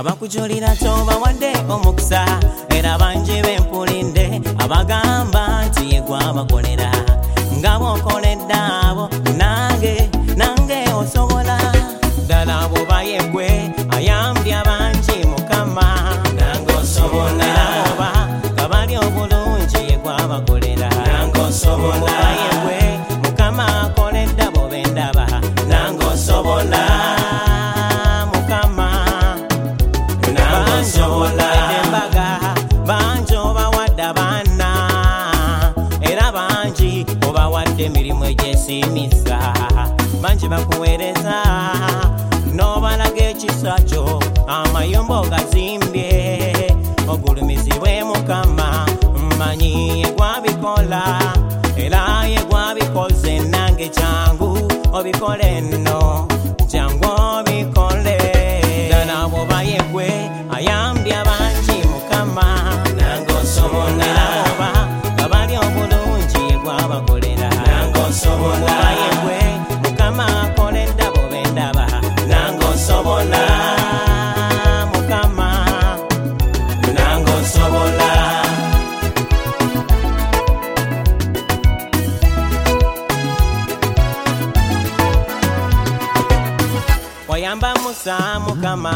abakujulira tobawadde omukisa era bangi bempulinde abagamba nti ye gwabakolera nga bw'okoledde abo nange osobola ddala bw'oba ye gwe ayambye abangi Mukama nange osobola oba nga bali obulungi ye gwabakolera nange osobola ye gwe Mukama akoledde abo bendaba nange osobola Mukama nange osobola embaga bangi obawadde abaana era bangi obawadde emirimu egyesiimisa bangi bakuweereza n'obalaga ekisa kyo amayumba ogazimbye ogulumizibwe Mukama mmanyi ye gwabikola era ye gwabikoze nange jangu obikole nno jangu obikole ddala bw'oba ye gwe ayambye abangi Mukama nange osobola oba nga bali obulungi ye gwabakolera nange osobola ye gwe Mukama akoledde abo bendaba nange osobola Mukama nange osobola wayamba Musa Mukama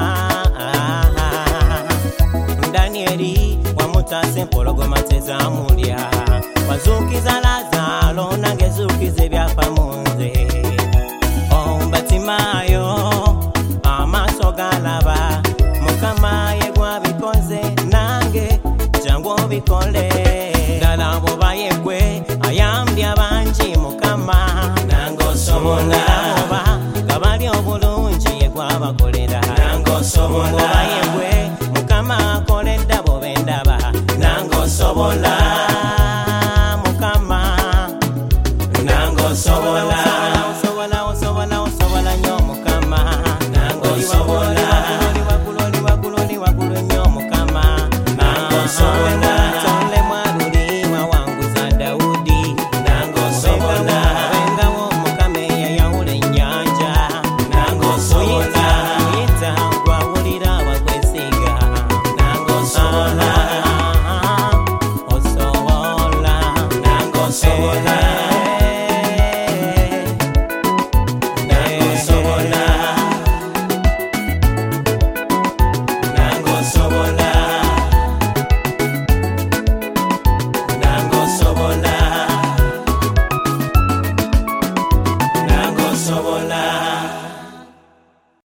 Danieli wamutaasa empologoma tezamulya wazuukiza Lazaalo nange zuukiza ebyafa mu nze Batimaayo amaaso galaba Mukama ye gwabikoze nange jangu obikole ddala bw'oba ye gwe ayambye abangi Mukama nange osobola oba nga bali obulungi ye gwabakolera nange osobola ye gwe Mukama akoledde abo bendaba nange osobola